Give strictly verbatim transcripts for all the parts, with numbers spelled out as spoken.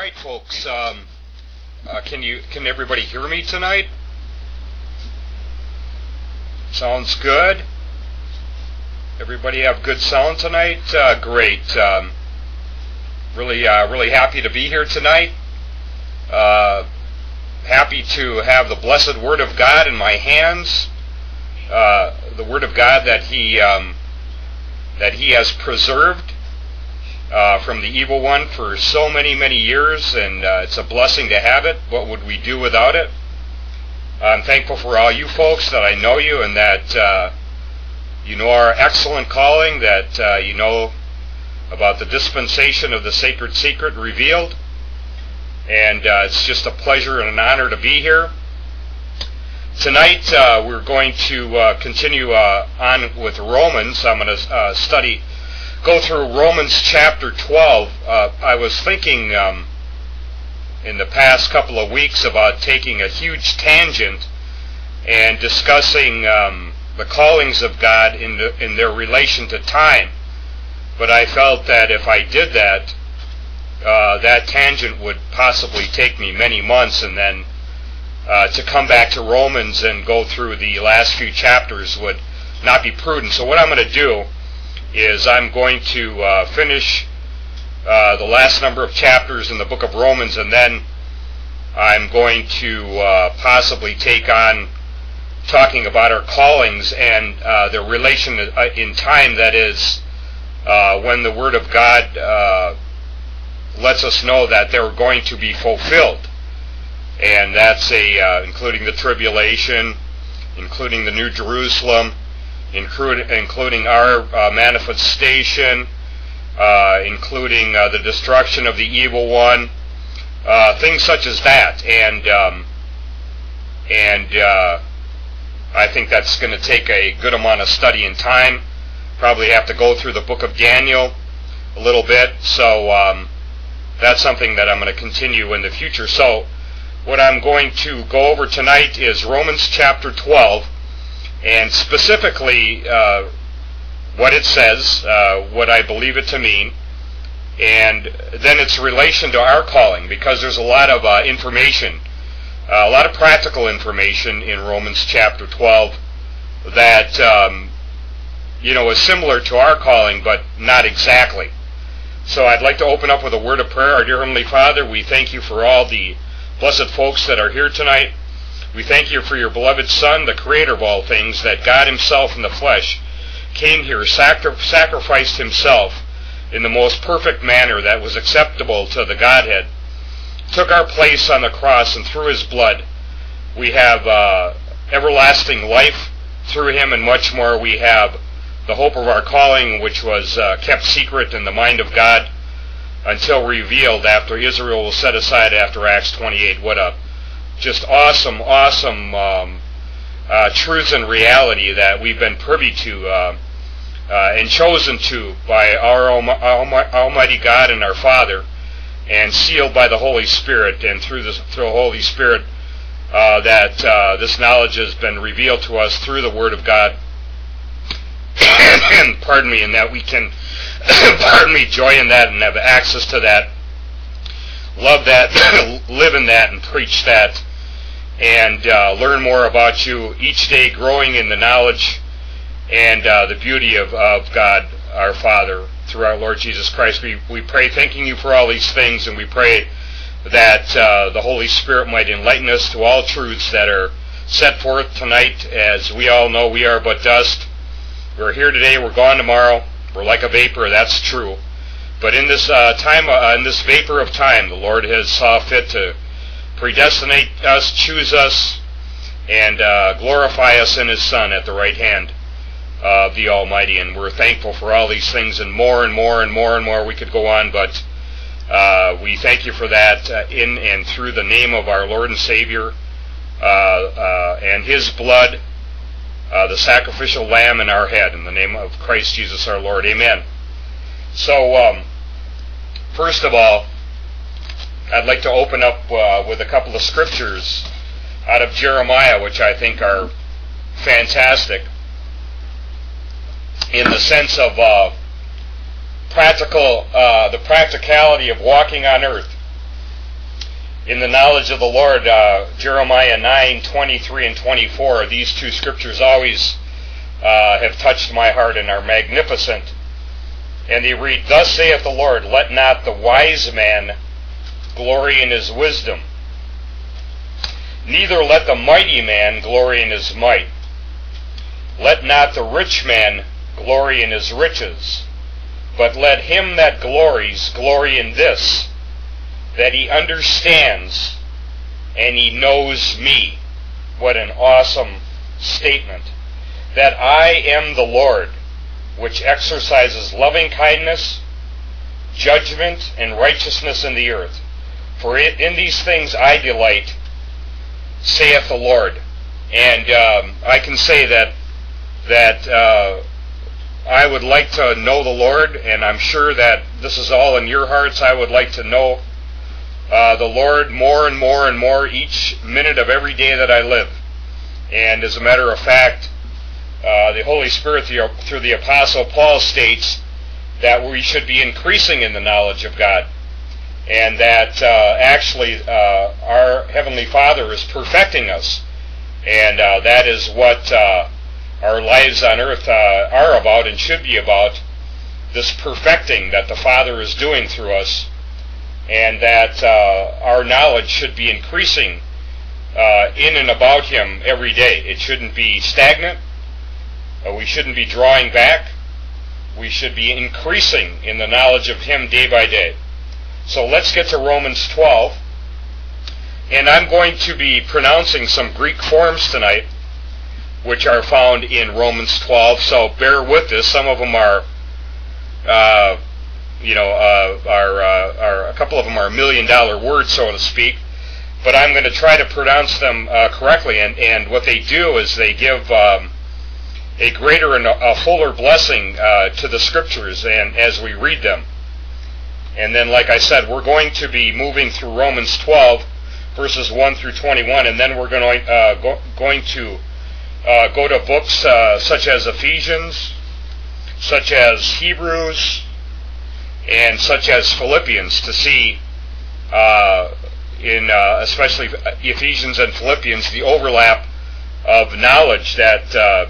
right, folks. Um, uh, can you can everybody hear me tonight? Sounds good. Everybody have good sound tonight? Uh, great. Um, really, uh, really happy to be here tonight. Uh, happy to have the blessed Word of God in my hands. Uh, the Word of God that He um, that He has preserved uh, from the evil one for so many, many years, and uh, it's a blessing to have it. What would we do without it? I'm thankful for all you folks that I know you and that uh, you know our excellent calling, that uh, you know about the dispensation of the sacred secret revealed. And uh, it's just a pleasure and an honor to be here. Tonight uh, we're going to uh, continue uh, on with Romans. I'm going to uh, study, go through Romans chapter twelve. Uh, I was thinking um, in the past couple of weeks about taking a huge tangent and discussing um, the callings of God in, the, in their relation to time. But I felt that if I did that, uh, that tangent would possibly take me many months, and then uh, to come back to Romans and go through the last few chapters would not be prudent. So what I'm going to do is I'm going to uh, finish Uh, the last number of chapters in the book of Romans, and then I'm going to uh, possibly take on talking about our callings and uh, the relation in time, that is, uh, when the Word of God uh, lets us know that they're going to be fulfilled. And that's a uh, including the tribulation, including the New Jerusalem, include, including our uh, manifestation, Uh, including uh, the destruction of the evil one, uh, things such as that, and um, and uh, I think that's going to take a good amount of study and time. Probably have to go through the book of Daniel a little bit, so um, that's something that I'm going to continue in the future. So what I'm going to go over tonight is Romans chapter twelve, and specifically Uh, what it says, uh, what I believe it to mean, and then its relation to our calling, because there's a lot of uh, information, uh, a lot of practical information in Romans chapter twelve that, um, you know, is similar to our calling, but not exactly. So I'd like to open up with a word of prayer. Our dear Heavenly Father, we thank you for all the blessed folks that are here tonight. We thank you for your beloved Son, the Creator of all things, that God Himself in the flesh came here, sacri- sacrificed Himself in the most perfect manner that was acceptable to the Godhead, took our place on the cross, and through His blood we have uh, everlasting life. Through Him and much more we have the hope of our calling, which was uh, kept secret in the mind of God until revealed after Israel was set aside after Acts twenty-eight. What a just awesome, awesome um, Uh, truths and reality that we've been privy to uh, uh, and chosen to by our Almi- Almighty God and our Father, and sealed by the Holy Spirit, and through the, through the Holy Spirit uh, that uh, this knowledge has been revealed to us through the Word of God. And pardon me, and that we can pardon me, joy in that and have access to that, love that, live in that, and preach that, and uh, learn more about you each day, growing in the knowledge and uh, the beauty of, of God, our Father, through our Lord Jesus Christ. We, we pray, thanking you for all these things, and we pray that uh, the Holy Spirit might enlighten us to all truths that are set forth tonight. As we all know, we are but dust. We're here today, we're gone tomorrow. We're like a vapor, that's true. But in this uh, time, uh, in this vapor of time, the Lord has saw fit to predestinate us, choose us, and uh, glorify us in His Son at the right hand of the Almighty. And we're thankful for all these things, and more and more and more and more. We could go on, but uh, we thank you for that uh, in and through the name of our Lord and Savior uh, uh, and His blood, uh, the sacrificial lamb in our head, in the name of Christ Jesus our Lord. Amen. So, um, first of all, I'd like to open up uh, with a couple of scriptures out of Jeremiah, which I think are fantastic in the sense of uh, practical, uh, the practicality of walking on earth. in the knowledge of the Lord, uh, Jeremiah nine, twenty-three and twenty-four, these two scriptures always uh, have touched my heart and are magnificent. And they read, "Thus saith the Lord, let not the wise man glory in his wisdom, neither let the mighty man glory in his might. Let not the rich man glory in his riches, but let him that glories glory in this, that he understands and he knows me." What an awesome statement. "That I am the Lord, which exercises loving kindness, judgment, and righteousness in the earth. For in these things I delight, saith the Lord." And um, I can say that that uh, I would like to know the Lord, and I'm sure that this is all in your hearts. I would like to know uh, the Lord more and more and more each minute of every day that I live. And as a matter of fact, uh, the Holy Spirit through the Apostle Paul states that we should be increasing in the knowledge of God, and that uh, actually uh, our Heavenly Father is perfecting us, and uh, that is what uh, our lives on earth uh, are about and should be about, this perfecting that the Father is doing through us, and that uh, our knowledge should be increasing uh, in and about Him every day. It shouldn't be stagnant. Uh, we shouldn't be drawing back. We should be increasing in the knowledge of Him day by day. So let's get to Romans twelve. And I'm going to be pronouncing some Greek forms tonight, which are found in Romans twelve. So bear with us. Some of them are, uh, you know, uh, are, uh, are a couple of them are million-dollar words, so to speak. But I'm going to try to pronounce them uh, correctly. And, and what they do is they give um, a greater and a fuller blessing uh, to the Scriptures, and as we read them. And then, like I said, we're going to be moving through Romans twelve, verses one through twenty-one, and then we're going, uh, go, going to uh, go to books uh, such as Ephesians, such as Hebrews, and such as Philippians to see, uh, in uh, especially Ephesians and Philippians, the overlap of knowledge that uh,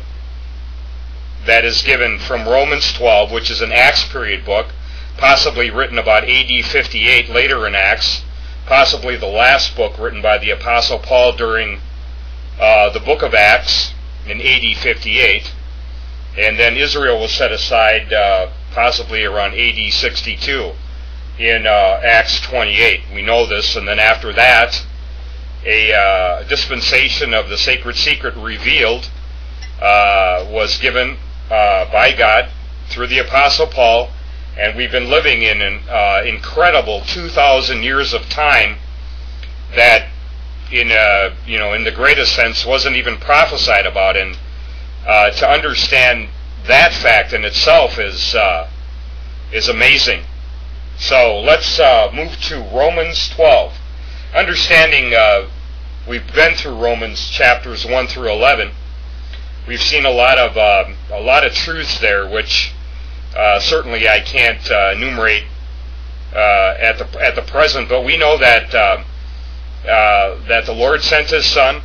that is given from Romans twelve, which is an Acts period book, possibly written about A D fifty-eight, later in Acts, possibly the last book written by the Apostle Paul during uh, the book of Acts in A D fifty-eight, and then Israel was set aside uh, possibly around A D sixty-two in uh, Acts twenty-eight. We know this, and then after that, a uh, dispensation of the sacred secret revealed uh, was given uh, by God through the Apostle Paul. And we've been living in an uh, incredible two thousand years of time that, in a, you know, in the greatest sense, wasn't even prophesied about. And uh, to understand that fact in itself is uh, is amazing. So let's uh, move to Romans twelve. Understanding, uh, we've been through Romans chapters one through eleven. We've seen a lot of uh, a lot of truths there, which Uh, certainly I can't uh, enumerate uh, at the at the present, but we know that uh, uh, that the Lord sent His Son,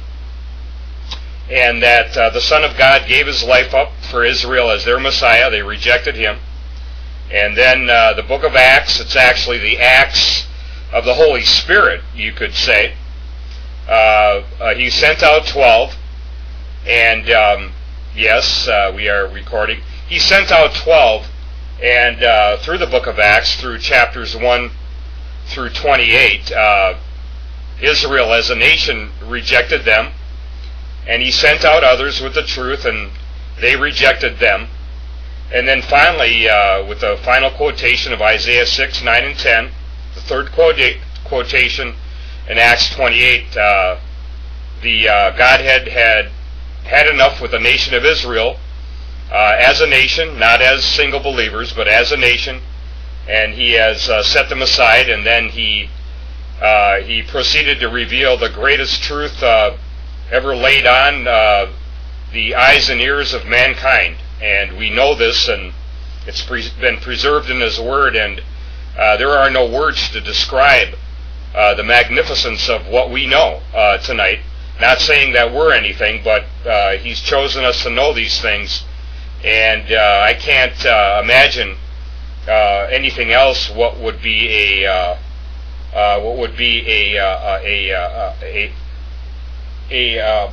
and that uh, the Son of God gave His life up for Israel as their Messiah. They rejected Him. And then uh, the book of Acts, it's actually the Acts of the Holy Spirit, you could say. Uh, uh, he sent out twelve, and um, yes, uh, we are recording. He sent out twelve, and uh, through the book of Acts, through chapters one through twenty-eight, uh, Israel as a nation rejected them, and He sent out others with the truth, and they rejected them. And then finally, uh, with the final quotation of Isaiah six, nine, and ten, the third quota- quotation in Acts twenty-eight, uh, the uh, Godhead had had enough with the nation of Israel, uh, as a nation, not as single believers, but as a nation, and He has uh, set them aside, and then He uh, He proceeded to reveal the greatest truth uh, ever laid on uh, the eyes and ears of mankind. And we know this, and it's pre- been preserved in His Word, and uh, there are no words to describe uh, the magnificence of what we know uh, tonight. Not saying that we're anything, but uh, He's chosen us to know these things, and uh, I can't uh, imagine uh, anything else. What would be a uh, uh, what would be a uh, a a a, a uh,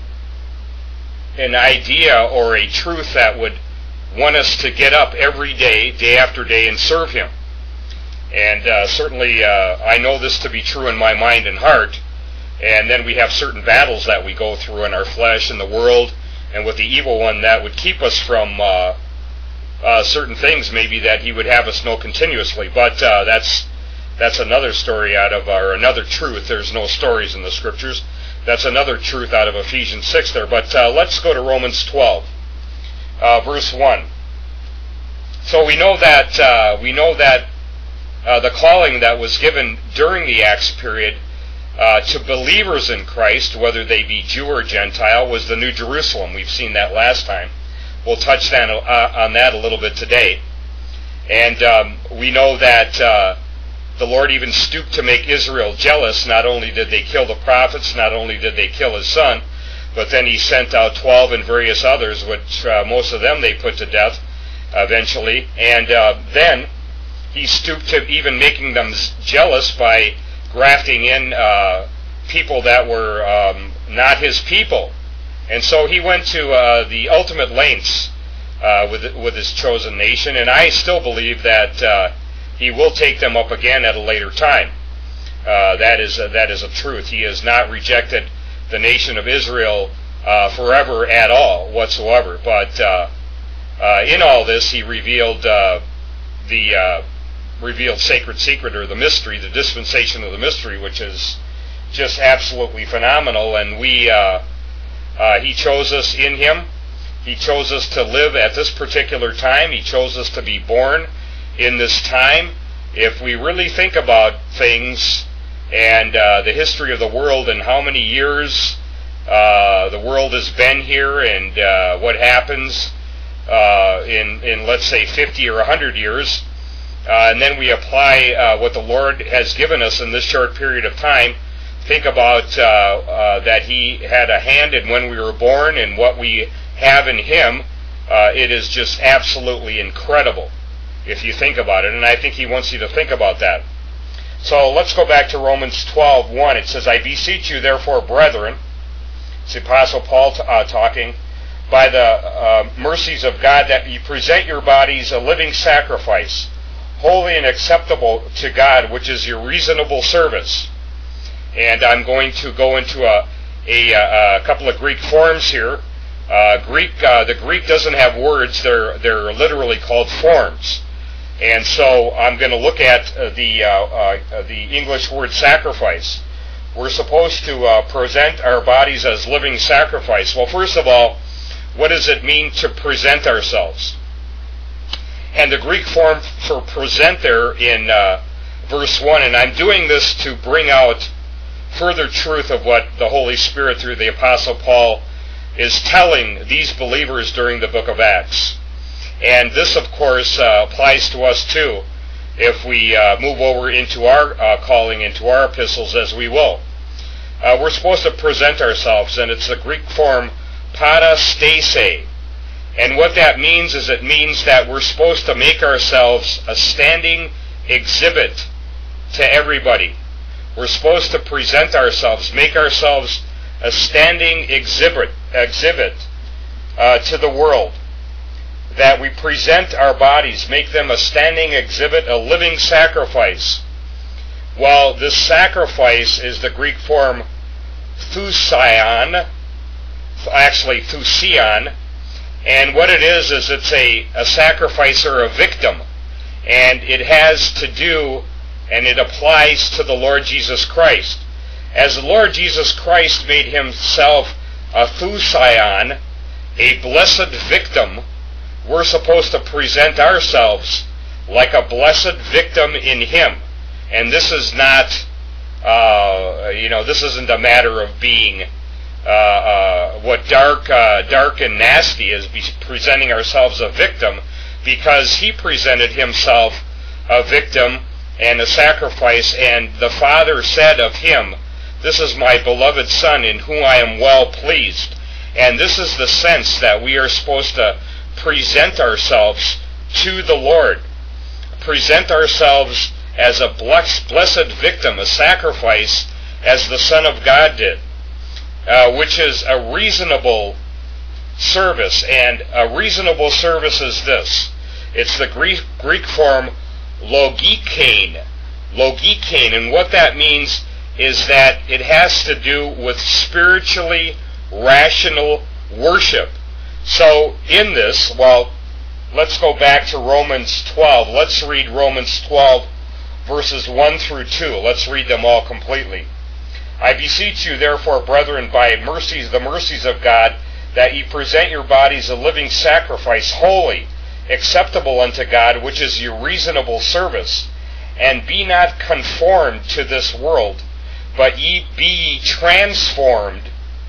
an idea or a truth that would want us to get up every day, day after day, and serve Him. And uh, certainly, uh, I know this to be true in my mind and heart. And then we have certain battles that we go through in our flesh, in the world, and with the evil one that would keep us from uh, uh, certain things, maybe that he would have us know continuously. But uh, that's that's another story out of, or another truth. There's no stories in the Scriptures. That's another truth out of Ephesians six there. But uh, let's go to Romans twelve, uh, verse one. So we know that uh, we know that uh, the calling that was given during the Acts period Uh, to believers in Christ, whether they be Jew or Gentile, was the New Jerusalem. We've seen that last time. We'll touch that, uh, on that a little bit today. And um, we know that uh, the Lord even stooped to make Israel jealous. Not only did they kill the prophets, not only did they kill His Son, but then He sent out twelve and various others, which uh, most of them they put to death eventually. And uh, then He stooped to even making them jealous by grafting in uh, people that were um, not His people. And so He went to uh, the ultimate lengths uh, with with His chosen nation, and I still believe that uh, He will take them up again at a later time. Uh, that is, uh, that is a truth. He has not rejected the nation of Israel uh, forever at all whatsoever. But uh, uh, in all this, He revealed uh, the uh, revealed sacred secret, or the mystery, the dispensation of the mystery, which is just absolutely phenomenal. And we, uh, uh, He chose us in Him. He chose us to live at this particular time. He chose us to be born in this time. If we really think about things and uh, the history of the world and how many years uh, the world has been here, and uh, what happens uh, in, in, let's say, fifty or one hundred years, Uh, and then we apply uh, what the Lord has given us in this short period of time. Think about uh, uh, that He had a hand in when we were born and what we have in Him. Uh, it is just absolutely incredible if you think about it, and I think He wants you to think about that. So let's go back to Romans twelve one. It says, I beseech you therefore, brethren, it's the Apostle Paul t- uh, talking, by the uh, mercies of God, that you present your bodies a living sacrifice, holy and acceptable to God, which is your reasonable service. And I'm going to go into a, a, a couple of Greek forms here. Uh, Greek, uh, the Greek doesn't have words; they're they're literally called forms. And so I'm going to look at uh, the uh, uh, the English word sacrifice. We're supposed to uh, present our bodies as living sacrifice. Well, first of all, what does it mean to present ourselves? And the Greek form for present there in uh, verse one, and I'm doing this to bring out further truth of what the Holy Spirit through the Apostle Paul is telling these believers during the book of Acts. And this, of course, uh, applies to us too, if we uh, move over into our uh, calling, into our epistles, as we will. Uh, we're supposed to present ourselves, and it's the Greek form parastase. And what that means is it means that we're supposed to make ourselves a standing exhibit to everybody. We're supposed to present ourselves, make ourselves a standing exhibit exhibit uh, to the world. That we present our bodies, make them a standing exhibit, a living sacrifice. Well, this sacrifice is the Greek form thusion, actually thusion. And what it is, is it's a, a sacrifice or a victim. And it has to do, and it applies to the Lord Jesus Christ. As the Lord Jesus Christ made Himself a thusion, a blessed victim, we're supposed to present ourselves like a blessed victim in Him. And this is not, uh, you know, this isn't a matter of being Uh, uh, what dark, uh, dark and nasty is, be presenting ourselves a victim, because He presented Himself a victim and a sacrifice, and the Father said of him, "This is my beloved Son in whom I am well pleased." And this is the sense that we are supposed to present ourselves to the Lord. Present ourselves as a blessed victim, a sacrifice, as the Son of God did, uh, which is a reasonable service. And a reasonable service is this. It's the Greek, Greek form logikein. Logikein. And what that means is that it has to do with spiritually rational worship. So in this, well, let's go back to Romans twelve. Let's read Romans twelve, verses one through two. Let's read them all completely. "I beseech you, therefore, brethren, by mercies, the mercies of God, that ye present your bodies a living sacrifice, holy, acceptable unto God, which is your reasonable service. And be not conformed to this world, but ye be ye transformed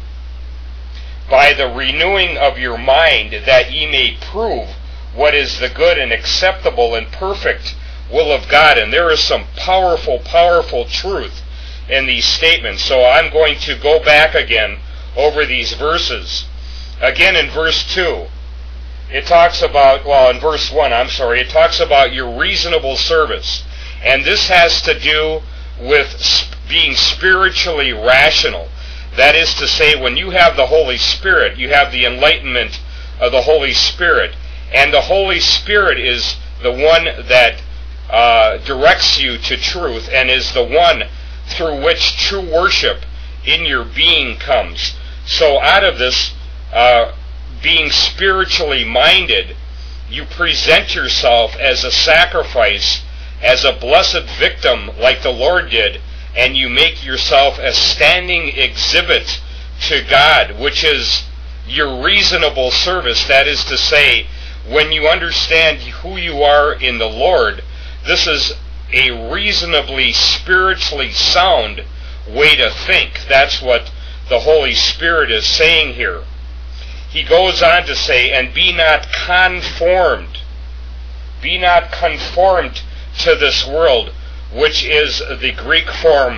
by the renewing of your mind, that ye may prove what is the good and acceptable and perfect will of God." And there is some powerful, powerful truth in these statements. So I'm going to go back again over these verses. Again in verse two, it talks about, well, in verse one, I'm sorry, it talks about your reasonable service. And this has to do with being spiritually rational. That is to say, when you have the Holy Spirit, you have the enlightenment of the Holy Spirit. And the Holy Spirit is the one that uh, directs you to truth, and is the one through which true worship in your being comes. So out of this, uh, being spiritually minded, you present yourself as a sacrifice, as a blessed victim like the Lord did, and you make yourself a standing exhibit to God, which is your reasonable service. That is to say, when you understand who you are in the Lord, this is a reasonably spiritually sound way to think. That's what the Holy Spirit is saying here. He goes on to say, "And be not conformed, be not conformed to this world," which is the Greek form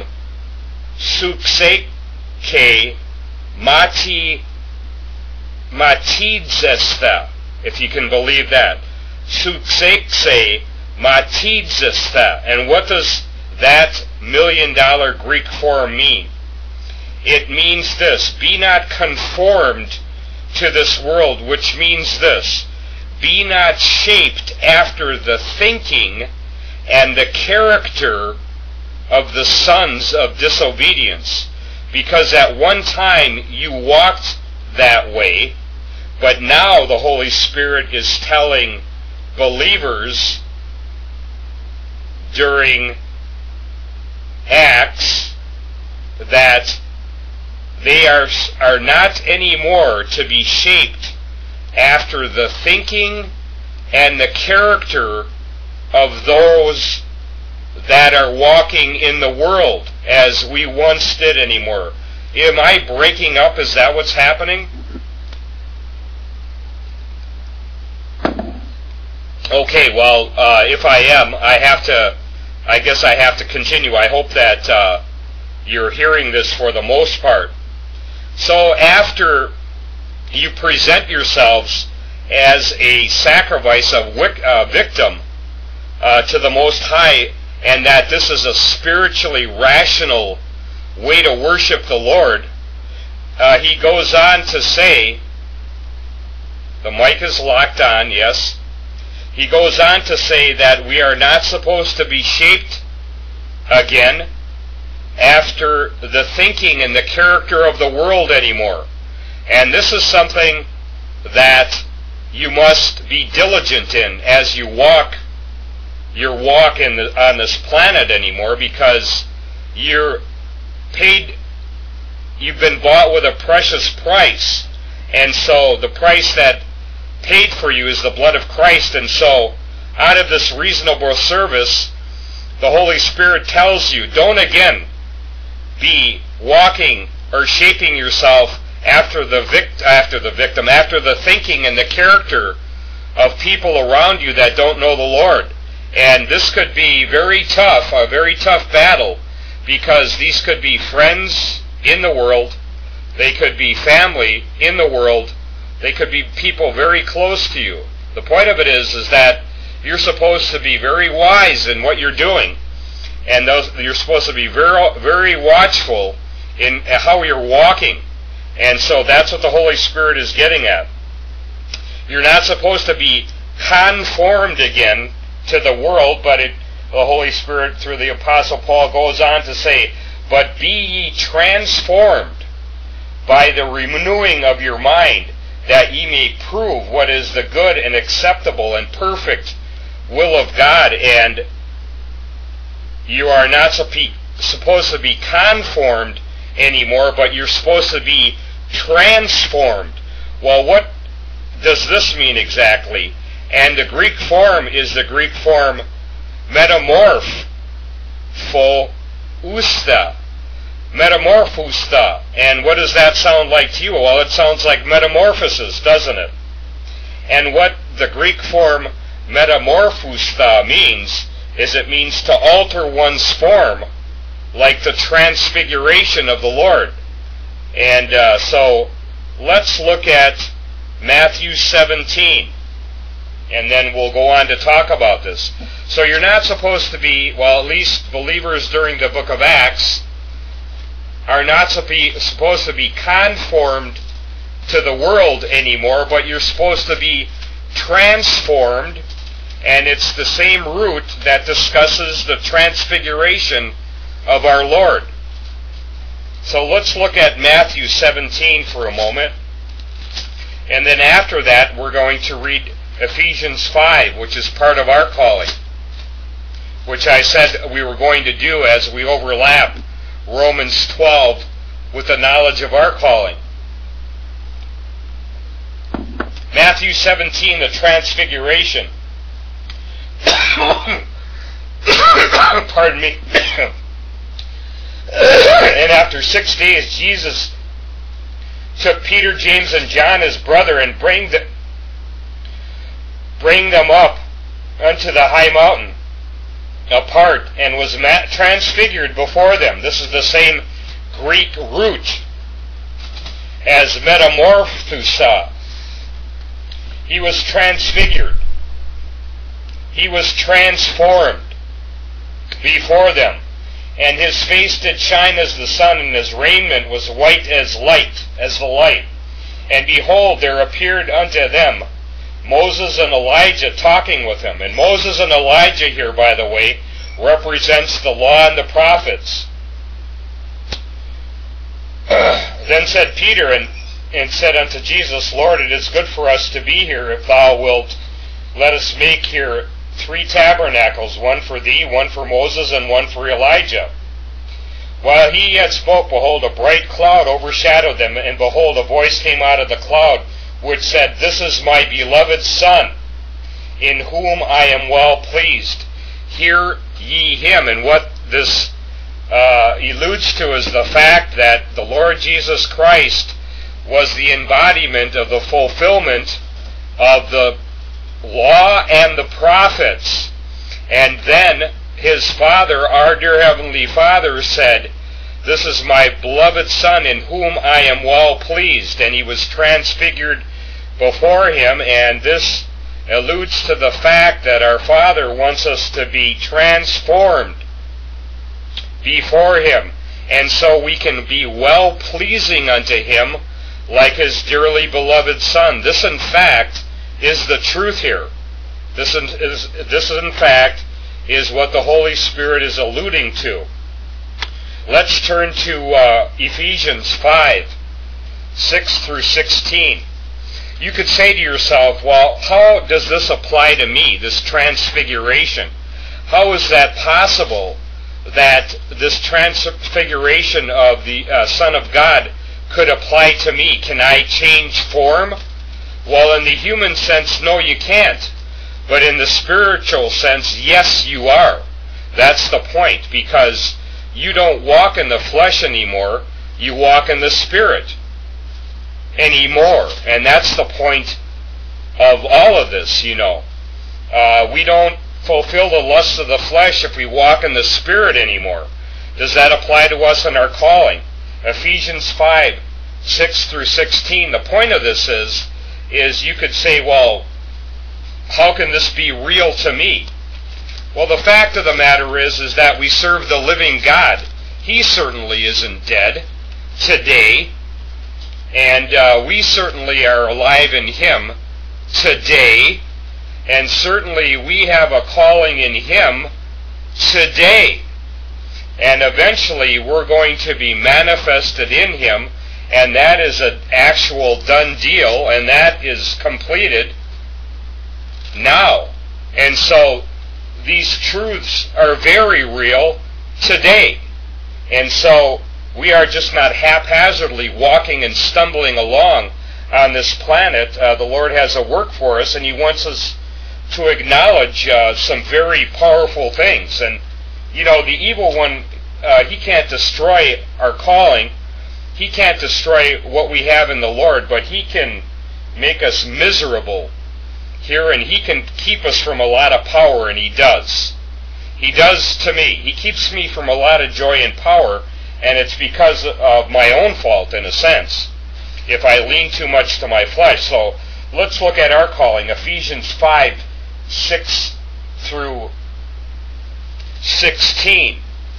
sukseke mati matidzesta, if you can believe that. Sukseke matidzesta. And what does that million dollar Greek form mean? It means this: be not conformed to this world, which means this: be not shaped after the thinking and the character of the sons of disobedience. Because at one time you walked that way, but now the Holy Spirit is telling believers during Acts that they are, are not anymore to be shaped after the thinking and the character of those that are walking in the world as we once did anymore. Am I breaking up? Is that what's happening? Okay, well, uh, if I am, I have to, I guess I have to continue. I hope that uh, you're hearing this for the most part. So after you present yourselves as a sacrifice of wic- uh, victim uh, to the Most High, and that this is a spiritually rational way to worship the Lord, uh, he goes on to say, the mic is locked on, yes. He goes on to say that we are not supposed to be shaped again after the thinking and the character of the world anymore. And this is something that you must be diligent in as you walk your walk in the, on this planet anymore, because you're paid, you've been bought with a precious price. And so the price that paid for you is the blood of Christ. And so out of this reasonable service, the Holy Spirit tells you, don't again be walking or shaping yourself after the vict- after the victim, after the thinking and the character of people around you that don't know the Lord. And this could be very tough, a very tough battle, because these could be friends in the world, they could be family in the world, they could be people very close to you. The point of it is, is that you're supposed to be very wise in what you're doing, and those, you're supposed to be very, very watchful in how you're walking. And so that's what the Holy Spirit is getting at. You're not supposed to be conformed again to the world, but it, the Holy Spirit, through the Apostle Paul, goes on to say, but be ye transformed by the renewing of your mind, that ye may prove what is the good and acceptable and perfect will of God. And you are not supposed to be conformed anymore, but you're supposed to be transformed. Well, what does this mean exactly? And the Greek form is the Greek form metamorphousta. Metamorphousta. And what does that sound like to you? Well, it sounds like metamorphosis, doesn't it? And what the Greek form metamorphousta means is it means to alter one's form, like the transfiguration of the Lord. And uh, so let's look at Matthew seventeen, and then we'll go on to talk about this. So you're not supposed to be, well, at least believers during the book of Acts are not supposed to be conformed to the world anymore, but you're supposed to be transformed, and it's the same root that discusses the transfiguration of our Lord. So let's look at Matthew seventeen for a moment, and then after that we're going to read Ephesians five, which is part of our calling, which I said we were going to do as we overlap Romans twelve with the knowledge of our calling. Matthew seventeen, the transfiguration. Pardon me. And after six days, Jesus took Peter, James, and John, his brother, and bring, the, bring them up unto the high mountain apart, and was ma- transfigured before them. This is the same Greek root as metamorphousa. He was transfigured. He was transformed before them. And his face did shine as the sun, and his raiment was white as light, as the light. And behold, there appeared unto them Moses and Elijah talking with him. And Moses and Elijah here, by the way, represents the law and the prophets. Then said Peter, and, and said unto Jesus, Lord, it is good for us to be here. If thou wilt, let us make here three tabernacles, one for thee, one for Moses, and one for Elijah. While he yet spoke, behold, a bright cloud overshadowed them, and behold, a voice came out of the cloud, which said, This is my beloved Son, in whom I am well pleased. Hear ye him. And what this uh, alludes to is the fact that the Lord Jesus Christ was the embodiment of the fulfillment of the law and the prophets. And then his Father, our dear Heavenly Father, said, This is my beloved Son in whom I am well pleased. And he was transfigured before him, and this alludes to the fact that our Father wants us to be transformed before him, and so we can be well pleasing unto him like his dearly beloved Son. This in fact is the truth here. This is, this in fact is what the Holy Spirit is alluding to. Let's turn to uh, Ephesians five, six through sixteen. You could say to yourself, well, how does this apply to me, this transfiguration? How is that possible that this transfiguration of the uh, Son of God could apply to me? Can I change form? Well, in the human sense, no, you can't. But in the spiritual sense, yes, you are. That's the point, because you don't walk in the flesh anymore, you walk in the Spirit anymore. And that's the point of all of this, you know. Uh, we don't fulfill the lusts of the flesh if we walk in the Spirit anymore. Does that apply to us in our calling? Ephesians five, six through sixteen. The point of this is, is you could say, well, how can this be real to me? Well, the fact of the matter is, is that we serve the living God. He certainly isn't dead today, and uh, we certainly are alive in Him today, and certainly we have a calling in Him today. And eventually we're going to be manifested in Him, and that is an actual done deal, and that is completed now. And so these truths are very real today. And so we are just not haphazardly walking and stumbling along on this planet. Uh, the Lord has a work for us, and He wants us to acknowledge uh, some very powerful things. And, you know, the evil one, uh, he can't destroy our calling. He can't destroy what we have in the Lord, but he can make us miserable here, and he can keep us from a lot of power, and he does. He does to me. He keeps me from a lot of joy and power, and it's because of my own fault, in a sense, if I lean too much to my flesh. So let's look at our calling. Ephesians five, six through sixteen.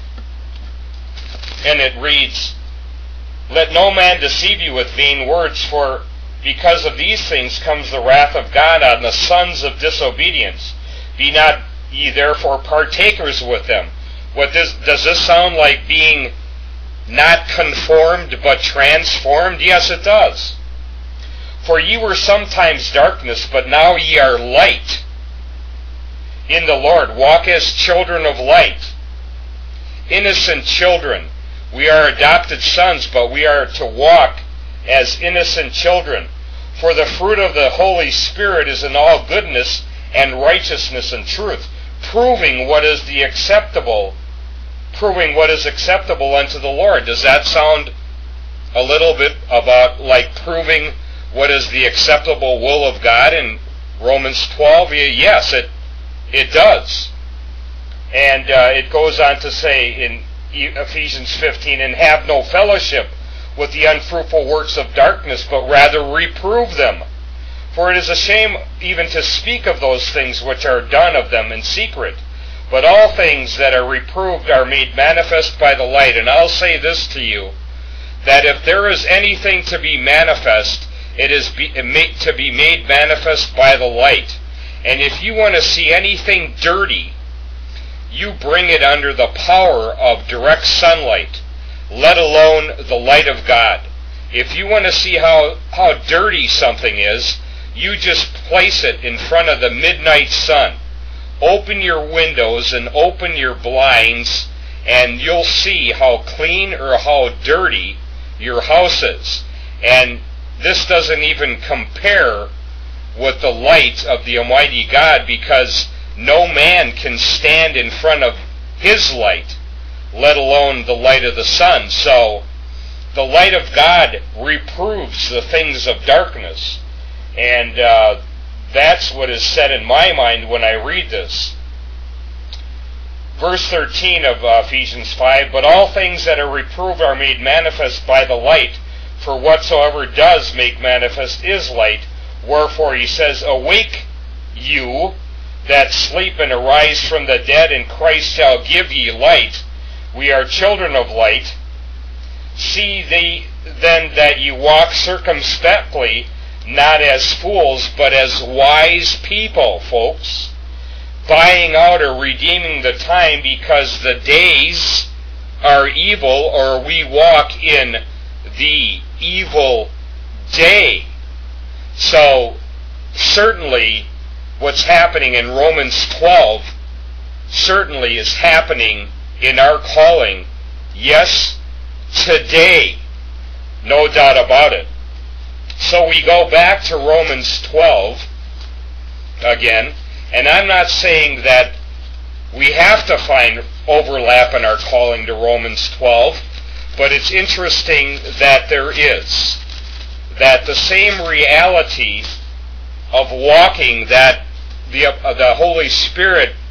And it reads, "Let no man deceive you with vain words, for because of these things comes the wrath of God on the sons of disobedience. Be not ye therefore partakers with them." What this, does this sound like being not conformed but transformed? Yes, it does. "For ye were sometimes darkness, but now ye are light in the Lord. Walk as children of light." Innocent children. We are adopted sons, but we are to walk as innocent children. "For the fruit of the Holy Spirit is in all goodness and righteousness and truth, proving what is the acceptable, proving what is acceptable unto the Lord." Does that sound a little bit about like proving what is the acceptable will of God in Romans twelve? Yes, it it does. And uh, it goes on to say in Ephesians fifteen, "And have no fellowship with the unfruitful works of darkness, but rather reprove them. For it is a shame even to speak of those things which are done of them in secret. But all things that are reproved are made manifest by the light." And I'll say this to you, that if there is anything to be manifest, it is be, it to be made manifest by the light. And if you want to see anything dirty, you bring it under the power of direct sunlight, let alone the light of God. If you want to see how, how dirty something is, you just place it in front of the midnight sun. Open your windows and open your blinds, and you'll see how clean or how dirty your house is. And this doesn't even compare with the light of the Almighty God, because no man can stand in front of His light, let alone the light of the sun. So the light of God reproves the things of darkness. And uh, that's what is said in my mind when I read this. Verse thirteen of uh, Ephesians five, "But all things that are reproved are made manifest by the light, for whatsoever does make manifest is light. Wherefore," he says, "Awake you that sleep, and arise from the dead, and Christ shall give ye light. We are children of light. See thee then that ye walk circumspectly, not as fools, but as wise people," folks, "buying out or redeeming the time, because the days are evil," or we walk in the evil day. So certainly what's happening in Romans twelve certainly is happening in our calling. Yes, today, no doubt about it. So we go back to Romans twelve again, and I'm not saying that we have to find overlap in our calling to Romans twelve, but it's interesting that there is. That the same reality of walking that the, uh, the Holy Spirit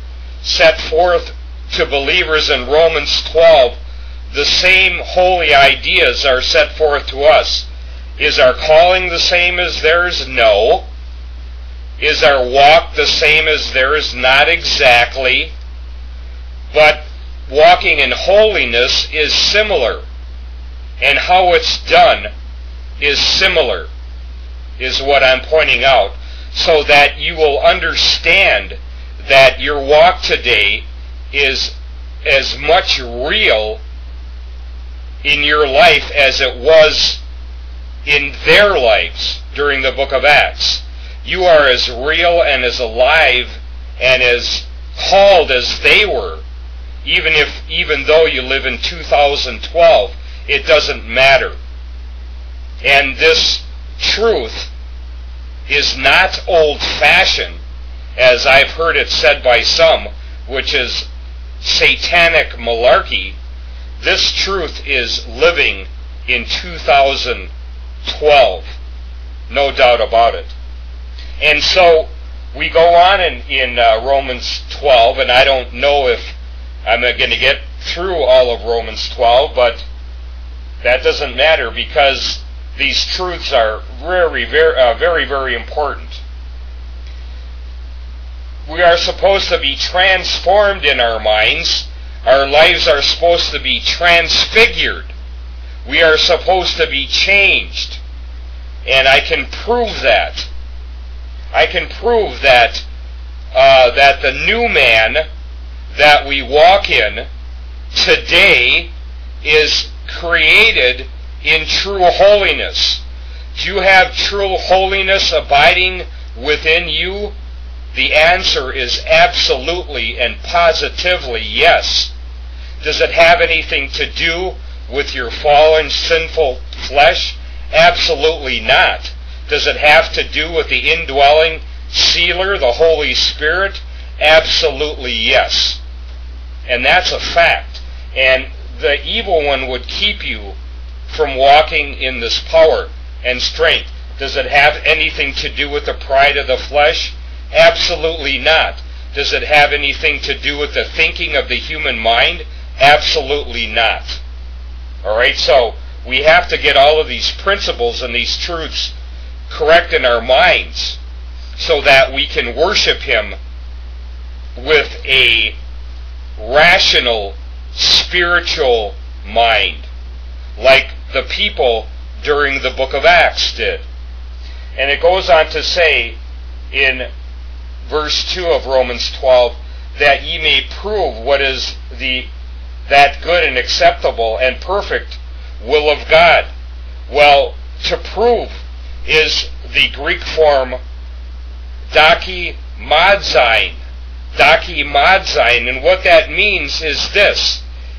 set forth to believers in Romans twelve, the same holy ideas are set forth to us. Is our calling the same as theirs? No. Is our walk the same as theirs? Not exactly. But walking in holiness is similar. And how it's done is similar, is what I'm pointing out, so that you will understand that your walk today is as much real in your life as it was in their lives during the book of Acts. You are as real and as alive and as called as they were. Even if, even though you live in two thousand twelve, it doesn't matter. And this truth is not old-fashioned, as I've heard it said by some, which is satanic malarkey. This truth is living in two thousand twelve, no doubt about it. And so we go on in, in uh, Romans twelve, and I don't know if I'm going to get through all of Romans twelve, but that doesn't matter because these truths are very, very, uh, very, very important. We are supposed to be transformed in our minds. Our lives are supposed to be transfigured. We are supposed to be changed. And I can prove that. I can prove that uh, that the new man that we walk in today is created in true holiness. Do you have true holiness abiding within you? The answer is absolutely and positively yes. Does it have anything to do with your fallen, sinful flesh? Absolutely not. Does it have to do with the indwelling sealer, the Holy Spirit? Absolutely yes. And that's a fact. And the evil one would keep you from walking in this power and strength. Does it have anything to do with the pride of the flesh? Absolutely not. Does it have anything to do with the thinking of the human mind? Absolutely not. All right, so we have to get all of these principles and these truths correct in our minds so that we can worship Him with a rational, spiritual mind, like the people during the book of Acts did. And it goes on to say in verse two of Romans twelve, that ye may prove what is the that good and acceptable and perfect will of God. Well, to prove is the Greek form dokimadzine. Dokimadzine, and what that means is this.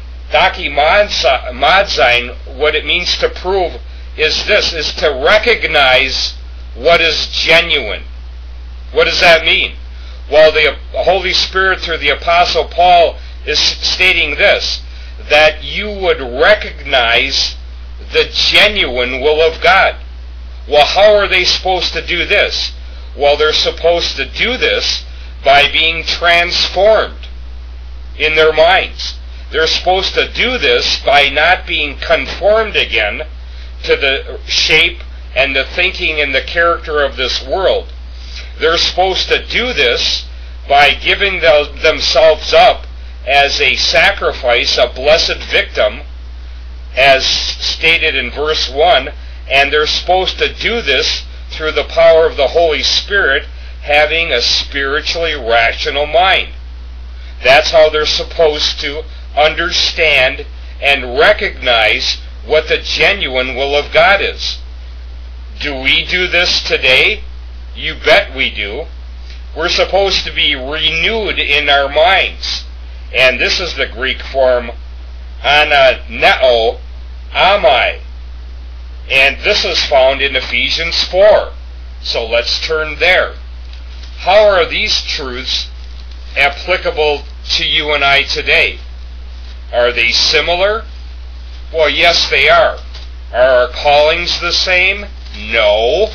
Dokimadzine, what it means to prove is this, is to recognize what is genuine. What does that mean? Well, the Holy Spirit through the Apostle Paul is stating this, that you would recognize the genuine will of God. Well, how are they supposed to do this? Well, they're supposed to do this by being transformed in their minds. They're supposed to do this by not being conformed again to the shape and the thinking and the character of this world. They're supposed to do this by giving the, themselves up as a sacrifice, a blessed victim, as stated in verse one, and they're supposed to do this through the power of the Holy Spirit, having a spiritually rational mind. That's how they're supposed to understand and recognize what the genuine will of God is. Do we do this today? You bet we do. We're supposed to be renewed in our minds. And this is the Greek form ananeo amai. And this is found in Ephesians four. So let's turn there. How are these truths applicable to you and I today? Are they similar? Well, yes, they are. Are our callings the same? No.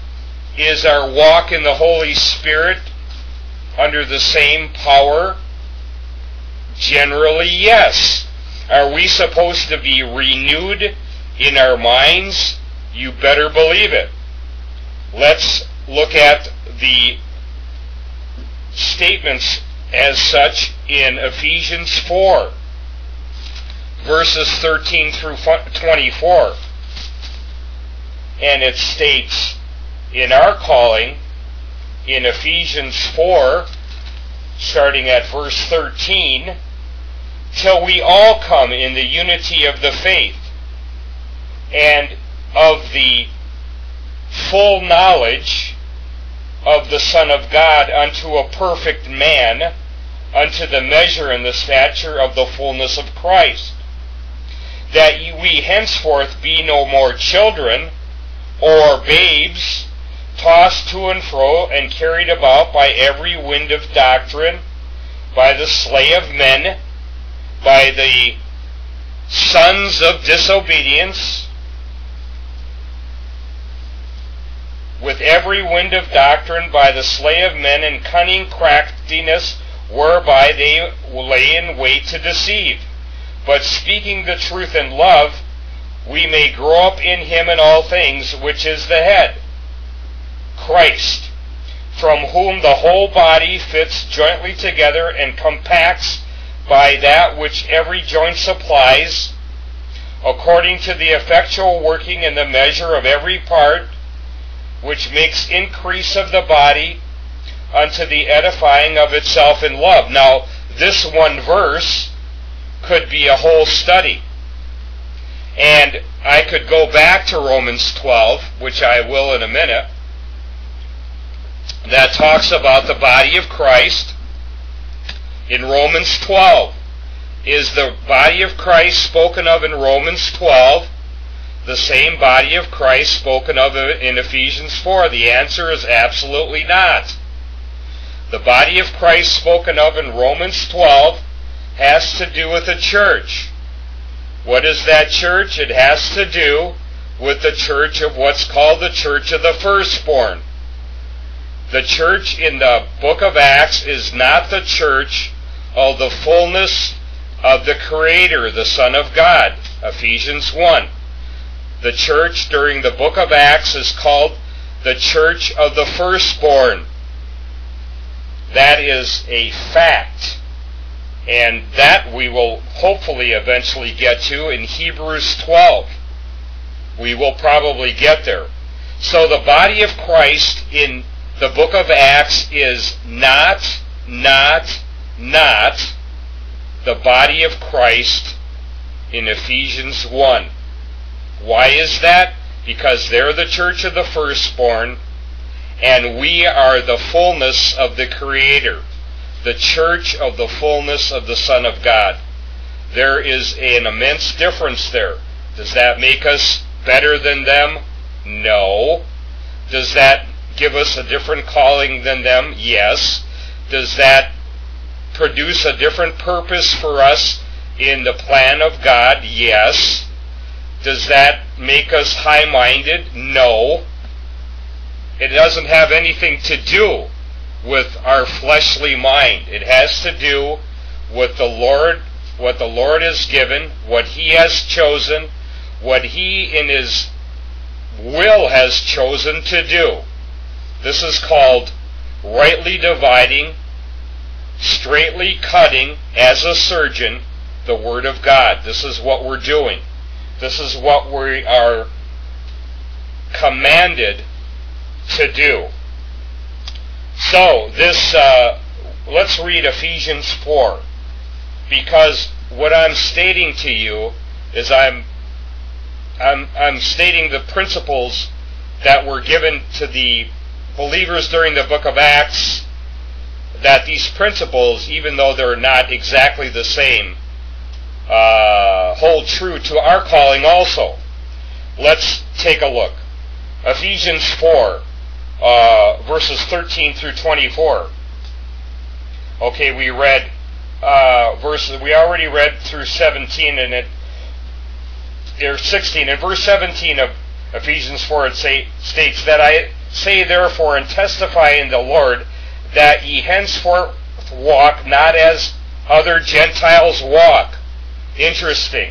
Is our walk in the Holy Spirit under the same power Generally, yes. Are we supposed to be renewed in our minds? You better believe it. Let's look at the statements as such in Ephesians four, verses thirteen through twenty-four. And it states, in our calling, in Ephesians four, starting at verse thirteen, till we all come in the unity of the faith and of the full knowledge of the Son of God, unto a perfect man, unto the measure and the stature of the fullness of Christ, that we henceforth be no more children or babes, tossed to and fro and carried about by every wind of doctrine, by the slay of men, by the sons of disobedience, with every wind of doctrine, by the slay of men and cunning craftiness, whereby they lay in wait to deceive. But speaking the truth in love, we may grow up in him in all things, which is the head, Christ, from whom the whole body fits jointly together and compacts by that which every joint supplies, according to the effectual working in the measure of every part, which makes increase of the body unto the edifying of itself in love. Now, this one verse could be a whole study. And I could go back to Romans twelve, which I will in a minute, that talks about the body of Christ. In Romans twelve, is the body of Christ spoken of in Romans twelve the same body of Christ spoken of in Ephesians four? The answer is absolutely not. The body of Christ spoken of in Romans twelve has to do with the church. What is that church? It has to do with the church of what's called the church of the firstborn. The church in the book of Acts is not the church of the fullness of the Creator, the Son of God, Ephesians one. The church during the book of Acts is called the church of the firstborn. That is a fact. And that we will hopefully eventually get to in Hebrews twelve. We will probably get there. So the body of Christ in the book of Acts is not, not, not the body of Christ in Ephesians one. Why is that? Because they're the church of the firstborn, and we are the fullness of the Creator, the church of the fullness of the Son of God. There is an immense difference there. Does that make us better than them? No. Does that give us a different calling than them? Yes. Does that produce a different purpose for us in the plan of God? Yes. Does that make us high-minded? No. It doesn't have anything to do with our fleshly mind. It has to do with the Lord, what the Lord has given, what He has chosen, what He in His will has chosen to do. This is called rightly dividing, straightly cutting as a surgeon the Word of God. This is what we're doing. This is what we are commanded to do. So, this, uh, let's read Ephesians four, because what I'm stating to you is I'm, I'm, I'm stating the principles that were given to the believers during the book of Acts, that these principles, even though they're not exactly the same, uh, hold true to our calling also. Let's take a look. Ephesians four. Uh, verses thirteen through twenty-four. Okay, we read uh, verses. We already read through seventeen, and it there's sixteen. In verse seventeen of Ephesians four, it say, states that I say therefore and testify in the Lord that ye henceforth walk not as other Gentiles walk. Interesting.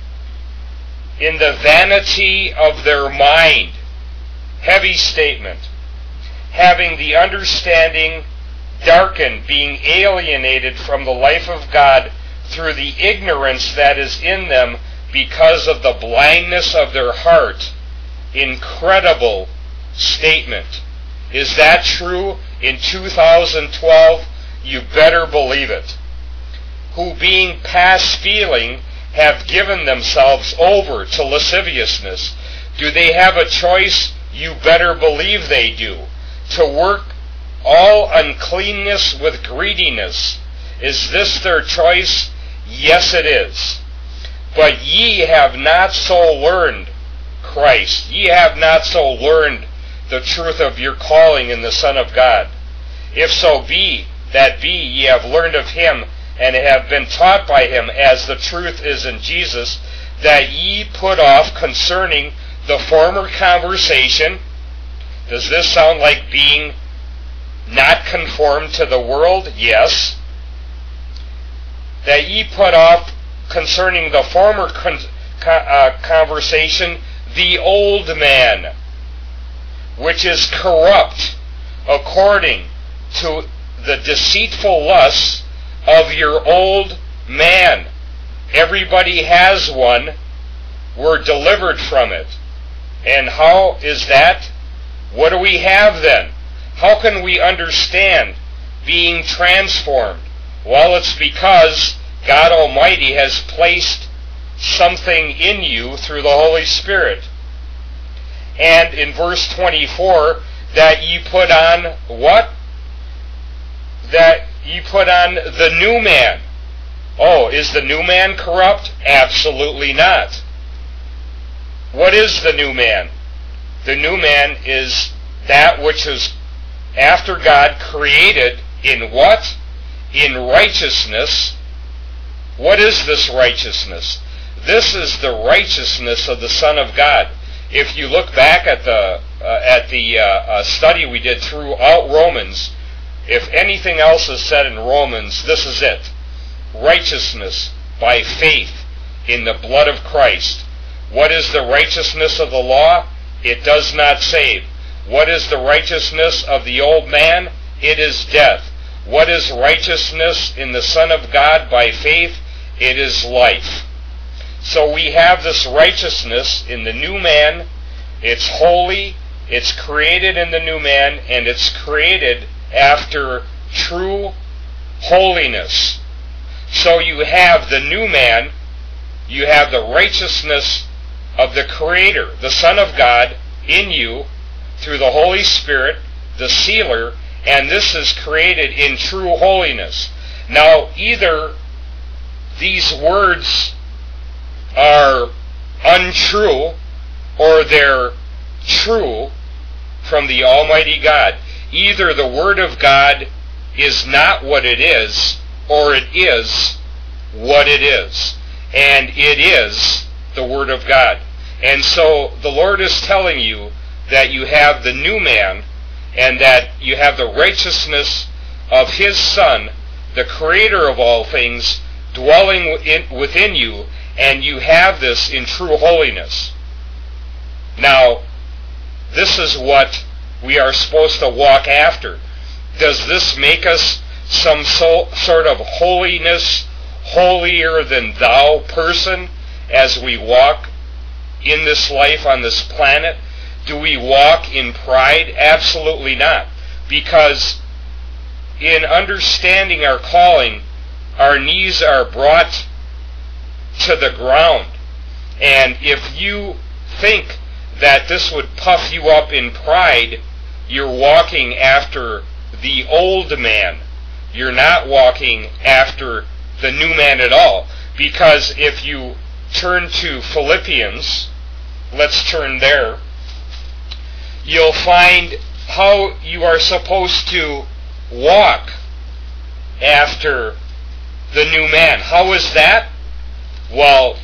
In the vanity of their mind. Heavy statement. Having the understanding darkened, being alienated from the life of God through the ignorance that is in them because of the blindness of their heart. Incredible statement. Is that true in two thousand twelve? You better believe it. Who being past feeling have given themselves over to lasciviousness. Do they have a choice? You better believe they do. To work all uncleanness with greediness. Is this their choice? Yes, it is. But ye have not so learned Christ. Ye have not so learned the truth of your calling in the Son of God. If so be, that be, ye have learned of him, and have been taught by him, as the truth is in Jesus, that ye put off concerning the former conversation. Does this sound like being not conformed to the world? Yes. That ye put off concerning the former con- uh, conversation the old man, which is corrupt according to the deceitful lusts of your old man. Everybody has one. We're delivered from it. And how is that? What do we have then? How can we understand being transformed? Well, it's because God Almighty has placed something in you through the Holy Spirit. And in verse twenty-four, that ye put on what? That ye put on the new man. Oh, is the new man corrupt? Absolutely not. What is the new man? The new man is that which is after God created in what? In righteousness. What is this righteousness? This is the righteousness of the Son of God. If you look back at the uh, at the uh, uh, study we did throughout Romans, if anything else is said in Romans, this is it. Righteousness by faith in the blood of Christ. What is the righteousness of the law? It does not save. What is the righteousness of the old man? It is death. What is righteousness in the Son of God by faith? It is life. So we have this righteousness in the new man. It's holy. It's created in the new man, and it's created after true holiness. So you have the new man. You have the righteousness of the Creator, the Son of God, in you through the Holy Spirit, the sealer, and this is created in true holiness. Now, either these words are untrue or they're true from the Almighty God. Either the Word of God is not what it is, or it is what it is. And it is the Word of God. And so the Lord is telling you that you have the new man, and that you have the righteousness of His Son, the Creator of all things, dwelling within you, and you have this in true holiness. Now, this is what we are supposed to walk after. Does this make us some so, sort of holiness, holier than thou person as we walk in this life on this planet? Do we walk in pride? Absolutely not. Because in understanding our calling, our knees are brought to the ground. And if you think that this would puff you up in pride, you're walking after the old man. You're not walking after the new man at all. Because if you turn to Philippians, let's turn there, you'll find how you are supposed to walk after the new man. How is that? Well,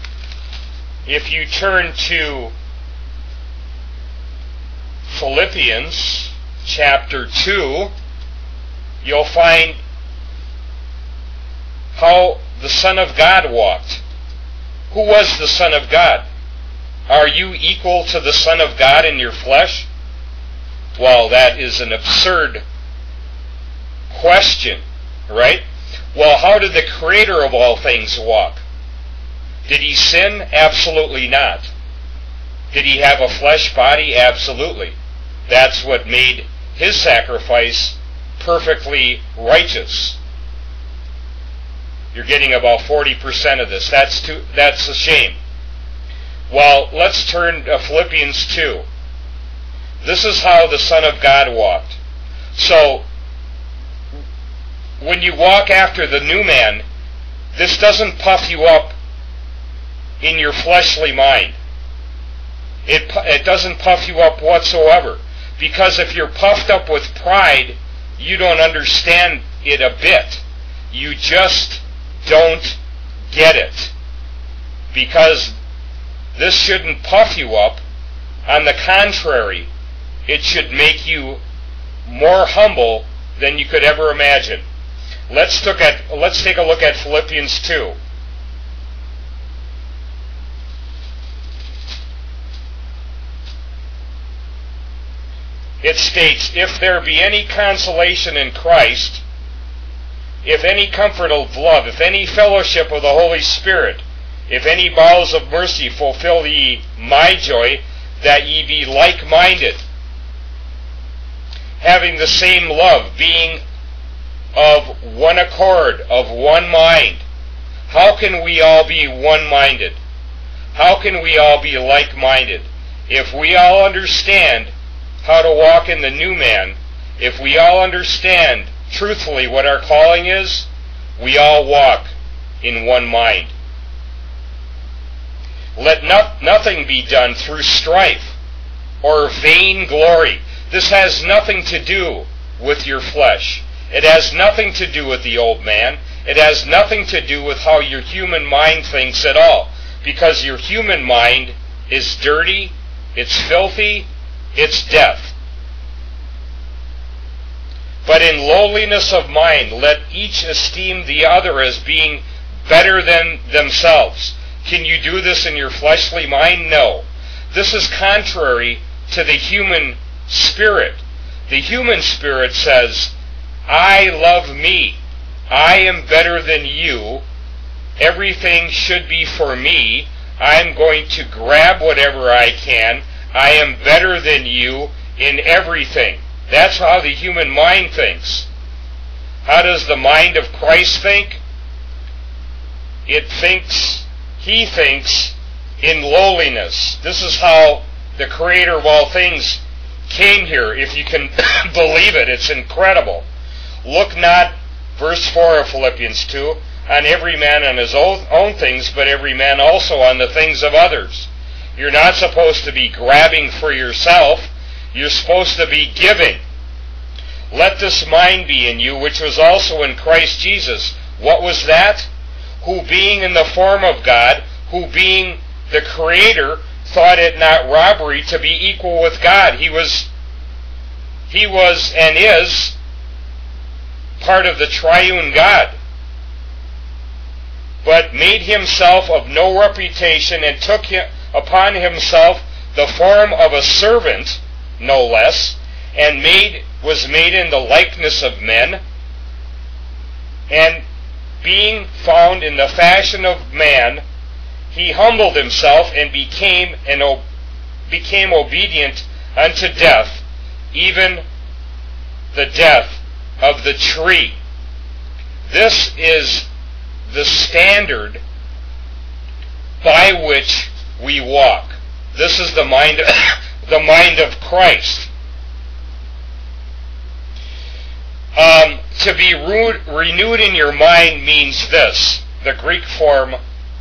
if you turn to Philippians chapter two, you'll find how the Son of God walked. Who was the Son of God? Are you equal to the Son of God in your flesh? Well, that is an absurd question, right? Well, how did the Creator of all things walk? Did he sin? Absolutely not. Did he have a flesh body? Absolutely. That's what made his sacrifice perfectly righteous. You're getting about forty percent of this. That's too, that's a shame. Well, let's turn to Philippians two. This is how the Son of God walked. So, when you walk after the new man, this doesn't puff you up in your fleshly mind. It, it doesn't puff you up whatsoever. Because if you're puffed up with pride, you don't understand it a bit. You just don't get it. Because this shouldn't puff you up. On the contrary, it should make you more humble than you could ever imagine. Let's look at let's take a look at Philippians two. It states, if there be any consolation in Christ, if any comfort of love, if any fellowship of the Holy Spirit, if any bowels of mercy, fulfill ye my joy, that ye be like-minded, having the same love, being of one accord, of one mind. How can we all be one-minded? How can we all be like-minded? If we all understand how to walk in the new man, if we all understand truthfully what our calling is, we all walk in one mind. Let no, nothing be done through strife or vain glory. This has nothing to do with your flesh. It has nothing to do with the old man. It has nothing to do with how your human mind thinks at all. Because your human mind is dirty, it's filthy, it's death. But in lowliness of mind, let each esteem the other as being better than themselves. Can you do this in your fleshly mind? No. This is contrary to the human spirit. The human spirit says, I love me. I am better than you. Everything should be for me. I'm going to grab whatever I can. I am better than you in everything. That's how the human mind thinks. How does the mind of Christ think? It thinks, he thinks in lowliness. This is how the Creator of all things came here, if you can believe it. It's incredible. Look not, verse four of Philippians two, on every man on his own, own things, but every man also on the things of others. You're not supposed to be grabbing for yourself. You're supposed to be giving. Let this mind be in you, which was also in Christ Jesus. What was that? Who being in the form of God, who being the Creator, thought it not robbery to be equal with God. He was, he was and is part of the triune God. But made himself of no reputation, and took him upon himself the form of a servant, no less, and made was made in the likeness of men, and being found in the fashion of man, he humbled himself and became an o- became obedient unto death, even the death of the tree. This is the standard by which we walk. This is the mind, the mind of Christ. Um, to be re- renewed in your mind means this. The Greek form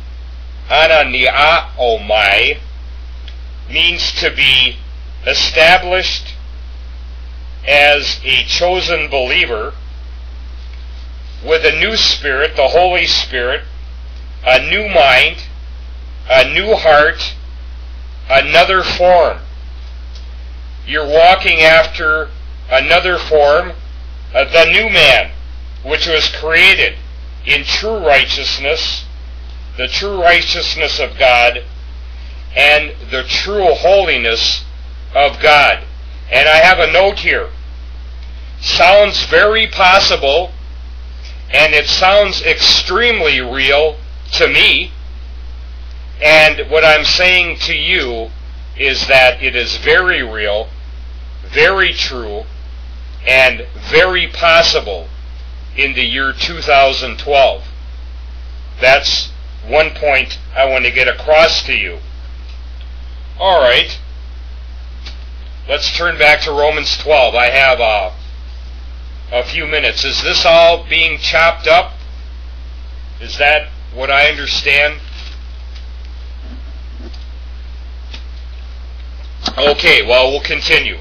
ananiaomai means to be established as a chosen believer with a new spirit, the Holy Spirit, a new mind, a new heart, another form. You're walking after another form, uh, the new man, which was created in true righteousness, the true righteousness of God, and the true holiness of God. And I have a note here. Sounds very possible, and it sounds extremely real to me. And what I'm saying to you is that it is very real, very true, and very possible in the year two thousand twelve. That's one point I want to get across to you. All right. Let's turn back to Romans twelve. I have uh, a few minutes. Is this all being chopped up? Is that what I understand? Okay, well, we'll continue.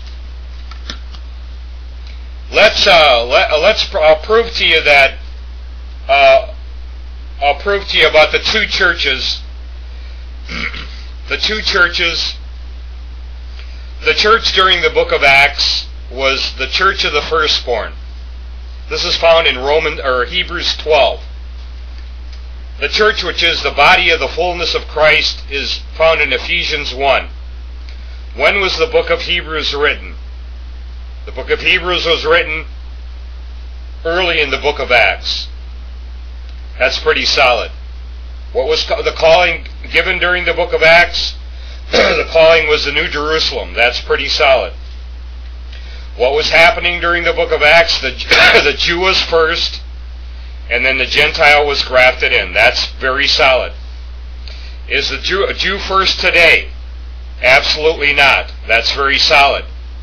Let's uh, let, uh, let's pr- I'll prove to you that uh, I'll prove to you about the two churches. the two churches. The church during the book of Acts was the church of the firstborn. This is found in Roman or Hebrews twelve. The church, which is the body of the fullness of Christ, is found in Ephesians one. When was the book of Hebrews written? The book of Hebrews was written early in the book of Acts. That's pretty solid. What was the calling given during the book of Acts? The calling was the New Jerusalem. That's pretty solid. What was happening during the book of Acts? The, the Jew was first, and then the Gentile was grafted in. That's very solid. Is the Jew a Jew first today? Absolutely not. That's very solid.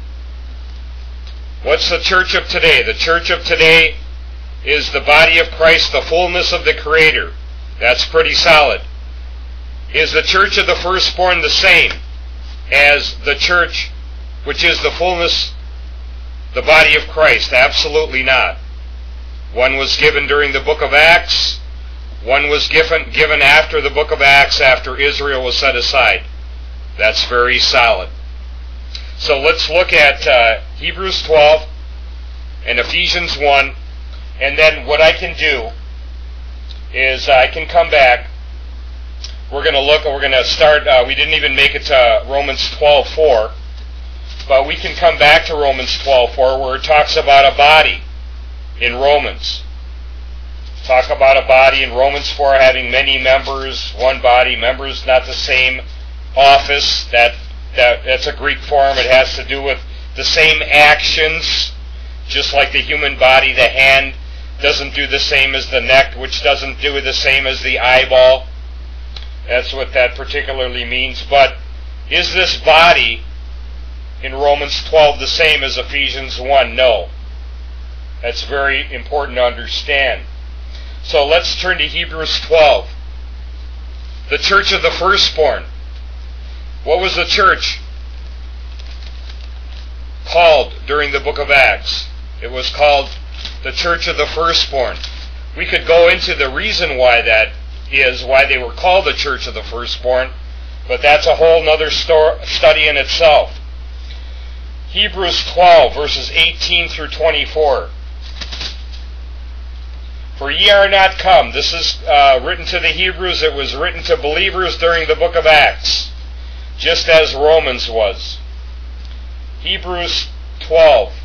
What's the church of today? The church of today is the body of Christ, the fullness of the Creator. That's pretty solid. Is the church of the firstborn the same as the church which is the fullness, the body of Christ? Absolutely not. One was given during the book of Acts. One was given, given after the book of Acts, after Israel was set aside. That's very solid. So let's look at uh, Hebrews twelve and Ephesians one, and then what I can do is I can come back. We're going to look, we're going to start, uh, we didn't even make it to Romans twelve four, but we can come back to Romans twelve four where it talks about a body in Romans. Talk about a body in Romans four having many members, one body, members not the same office. That, that that's a Greek form. It has to do with the same actions, just like the human body. The hand doesn't do the same as the neck, which doesn't do the same as the eyeball. That's what that particularly means. But is this body in Romans twelve the same as Ephesians one? No. That's very important to understand. So let's turn to Hebrews twelve. The church of the firstborn. What was the church called during the book of Acts? It was called the church of the firstborn. We could go into the reason why that is, why they were called the church of the firstborn, but that's a whole other study in itself. Hebrews twelve, verses eighteen through twenty-four. For ye are not come. This is uh, written to the Hebrews. It was written to believers during the book of Acts, just as Romans was. Hebrews twelve,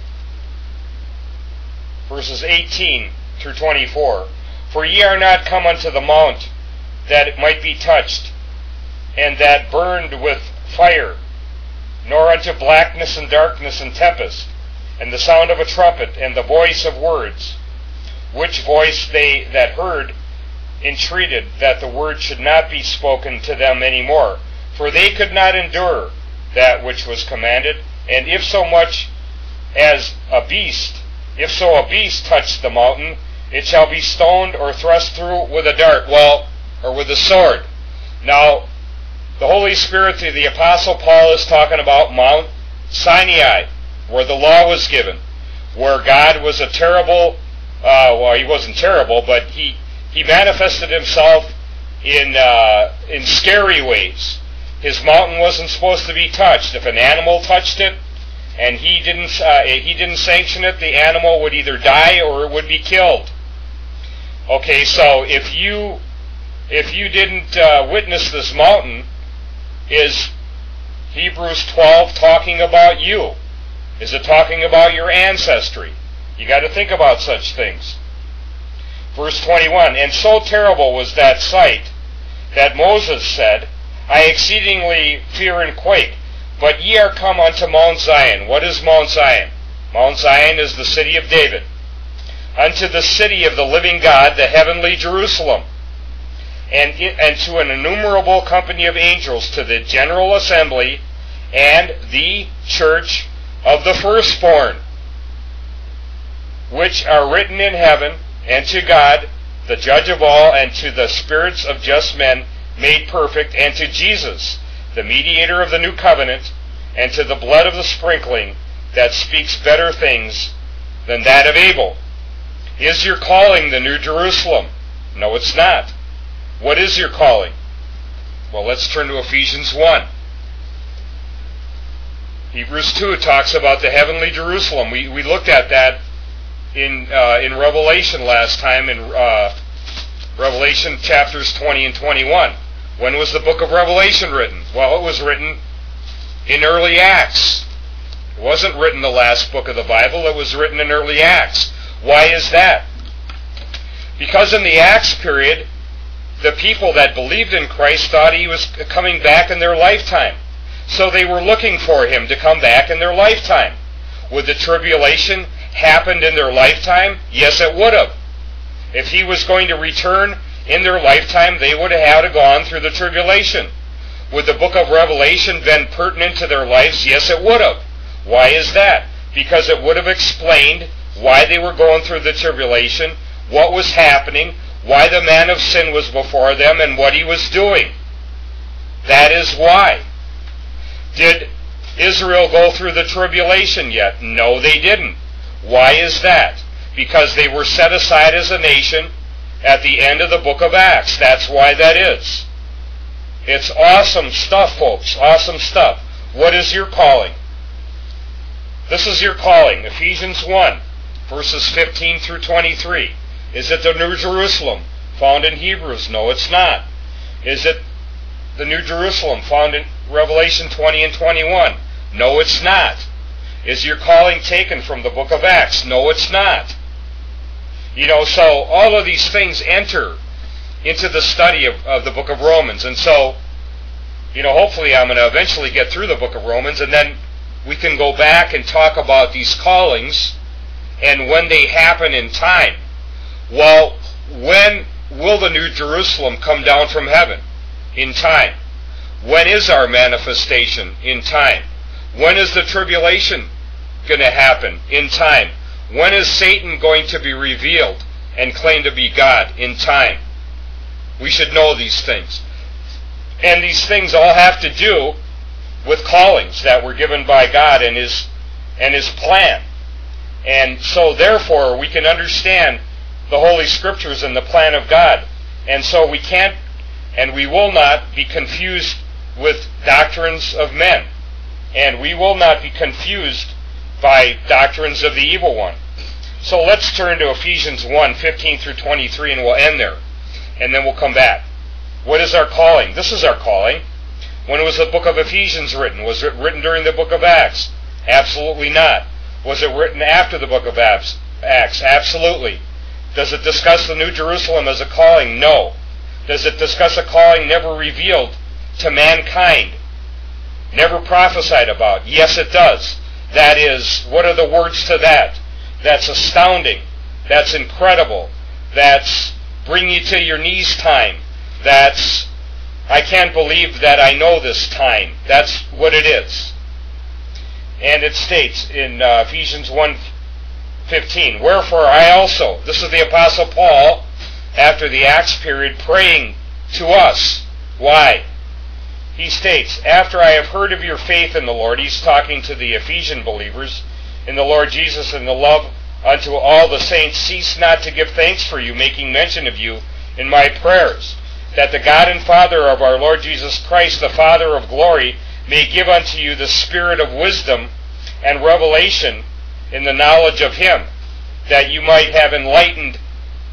verses eighteen through twenty-four. For ye are not come unto the mount that it might be touched, and that burned with fire, nor unto blackness and darkness and tempest, and the sound of a trumpet, and the voice of words, which voice they that heard entreated that the word should not be spoken to them any more. For they could not endure that which was commanded, and if so much as a beast, if so a beast touch the mountain, it shall be stoned or thrust through with a dart, well, or with a sword. Now, the Holy Spirit through the Apostle Paul is talking about Mount Sinai, where the law was given, where God was a terrible, uh, well, he wasn't terrible, but he, he manifested himself in uh, in scary ways. His mountain wasn't supposed to be touched. If an animal touched it, and he didn't uh, he didn't sanction it, the animal would either die or it would be killed. Okay, so if you if you didn't uh, witness this mountain, is Hebrews twelve talking about you? Is it talking about your ancestry? You got to think about such things. Verse twenty-one, and so terrible was that sight that Moses said, I exceedingly fear and quake. But ye are come unto Mount Zion. What is Mount Zion? Mount Zion is the city of David. Unto the city of the living God, the heavenly Jerusalem, and, and to an innumerable company of angels, to the general assembly, and the church of the firstborn, which are written in heaven, and to God, the judge of all, and to the spirits of just men made perfect, and to Jesus, the mediator of the new covenant, and to the blood of the sprinkling that speaks better things than that of Abel. Is your calling the New Jerusalem? No, it's not. What is your calling? Well, let's turn to Ephesians one. Hebrews two talks about the heavenly Jerusalem. We we looked at that in uh, in Revelation last time, in uh, Revelation chapters twenty and twenty-one. When was the book of Revelation written? Well, it was written in early Acts. It wasn't written the last book of the Bible. It was written in early Acts. Why is that? Because in the Acts period, the people that believed in Christ thought he was coming back in their lifetime. So they were looking for him to come back in their lifetime. Would the tribulation happen in their lifetime? Yes, it would have. If he was going to return in their lifetime, they would have had to gone through the tribulation. Would the book of Revelation been pertinent to their lives? Yes, it would have. Why is that? Because it would have explained why they were going through the tribulation, what was happening, why the man of sin was before them, and what he was doing. That is why. Did Israel go through the tribulation yet? No, they didn't. Why is that? Because they were set aside as a nation at the end of the book of Acts. That's why that is. It's awesome stuff, folks. Awesome stuff. What is your calling? This is your calling. Ephesians one, verses fifteen through twenty-three. Is it the New Jerusalem found in Hebrews? No, it's not. Is it the New Jerusalem found in Revelation twenty and twenty-one? No, it's not. Is your calling taken from the book of Acts? No, it's not. You know, so all of these things enter into the study of, of the book of Romans. And so, you know, hopefully I'm going to eventually get through the book of Romans, and then we can go back and talk about these callings and when they happen in time. Well, when will the New Jerusalem come down from heaven? In time. When is our manifestation? In time. When is the tribulation going to happen? In time. When is Satan going to be revealed and claimed to be God? In time. We should know these things. And these things all have to do with callings that were given by God and His and His plan. And so therefore we can understand the Holy Scriptures and the plan of God. And so we can't and we will not be confused with doctrines of men. And we will not be confused by doctrines of the evil one. So let's turn to Ephesians one, fifteen through twenty-three, and we'll end there. And then we'll come back. What is our calling? This is our calling. When was the book of Ephesians written? Was it written during the book of Acts? Absolutely not. Was it written after the book of Acts? Absolutely. Does it discuss the New Jerusalem as a calling? No. Does it discuss a calling never revealed to mankind? Never prophesied about? Yes, it does. That is, what are the words to that? That's astounding. That's incredible. That's bring you to your knees time. That's, I can't believe that I know this time. That's what it is. And it states in uh, Ephesians one fifteen, wherefore I also, this is the Apostle Paul, after the Acts period, praying to us. Why? He states, after I have heard of your faith in the Lord, he's talking to the Ephesian believers, in the Lord Jesus and the love unto all the saints, cease not to give thanks for you, making mention of you in my prayers, that the God and Father of our Lord Jesus Christ, the Father of glory, may give unto you the spirit of wisdom and revelation in the knowledge of him, that you might have enlightened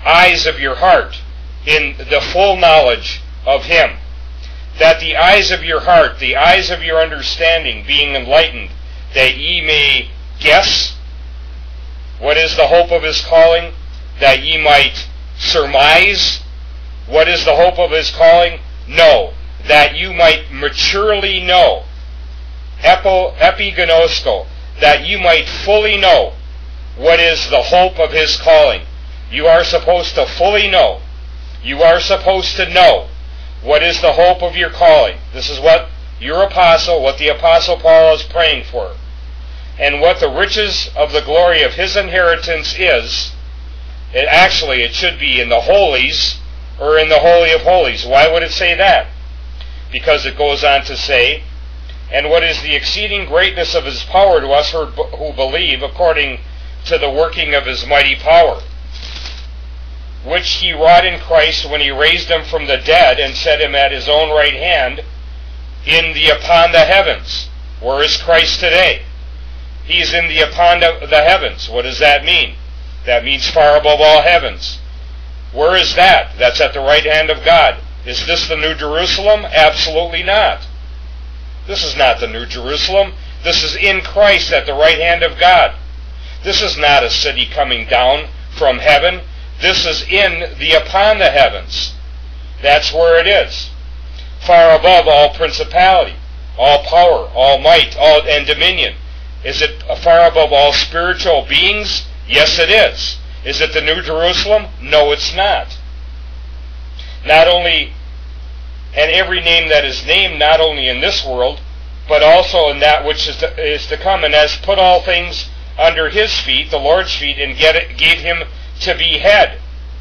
eyes of your heart in the full knowledge of Him. That the eyes of your heart, the eyes of your understanding, being enlightened, that ye may guess what is the hope of His calling, that ye might surmise what is the hope of His calling? No, that you might maturely know, epi, epigenosko, that you might fully know what is the hope of His calling. You are supposed to fully know. You are supposed to know what is the hope of your calling. This is what your apostle, what the Apostle Paul is praying for. And what the riches of the glory of His inheritance is, it actually it should be in the holies, or in the Holy of Holies. Why would it say that? Because it goes on to say, and what is the exceeding greatness of His power to us who believe, according to the working of His mighty power, which He wrought in Christ when He raised Him from the dead and set Him at His own right hand in the upon the heavens. Where is Christ today? He's in the upon the heavens. What does that mean? That means far above all heavens. Where is that? That's at the right hand of God. Is this the New Jerusalem? Absolutely not. This is not the New Jerusalem. This is in Christ at the right hand of God. This is not a city coming down from heaven. This is in the upon the heavens. That's where it is. Far above all principality, all power, all might, all and dominion. Is it far above all spiritual beings? Yes, it is. Is it the New Jerusalem? No, it's not. Not only, and every name that is named, not only in this world, but also in that which is to, is to come, and has put all things under His feet, the Lord's feet, and get it, gave Him to be head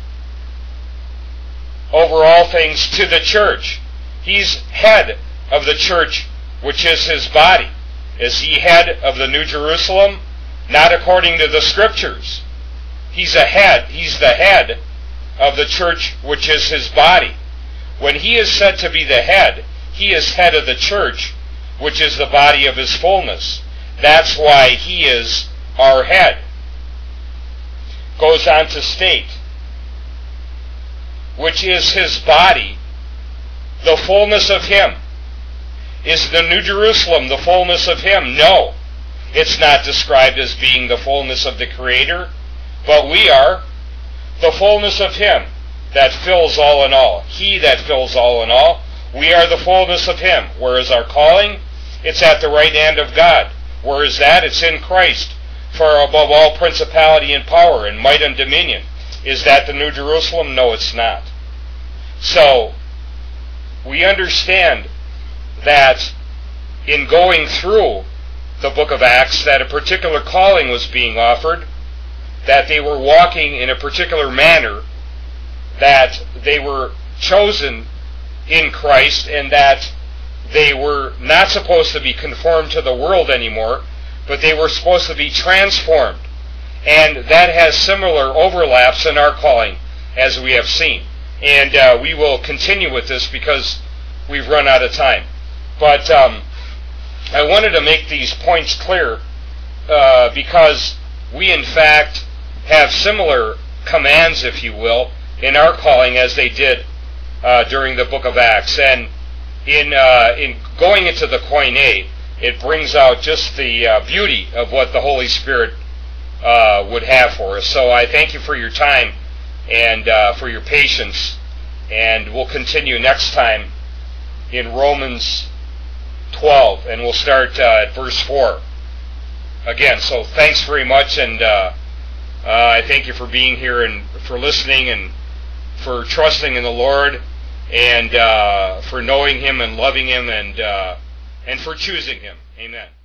over all things to the church. He's head of the church, which is His body. Is He head of the New Jerusalem? Not according to the Scriptures. He's a head. He's the head of the church, which is His body. When He is said to be the head, He is head of the church, which is the body of His fullness. That's why He is our head. Goes on to state, which is His body, the fullness of Him. Is the New Jerusalem the fullness of Him? No. It's not described as being the fullness of the Creator, but we are the fullness of Him that fills all in all. He that fills all in all. We are the fullness of Him. Where is our calling? It's at the right hand of God. Where is that? It's in Christ, far above all principality and power and might and dominion. Is that the New Jerusalem? No, it's not. So, we understand that in going through the book of Acts, that a particular calling was being offered, that they were walking in a particular manner, that they were chosen in Christ, and that they were not supposed to be conformed to the world anymore, but they were supposed to be transformed. And that has similar overlaps in our calling, as we have seen. And uh, we will continue with this because we've run out of time. But um, I wanted to make these points clear uh, because we, in fact, have similar commands, if you will, in our calling as they did uh, during the book of Acts. And in uh, in going into the Koine, it brings out just the uh, beauty of what the Holy Spirit uh, would have for us. So I thank you for your time and uh, for your patience. And we'll continue next time in Romans twelve, and we'll start uh, at verse four again. So thanks very much, and uh, uh, I thank you for being here and for listening and for trusting in the Lord and uh, for knowing Him and loving Him and uh, and for choosing Him. Amen.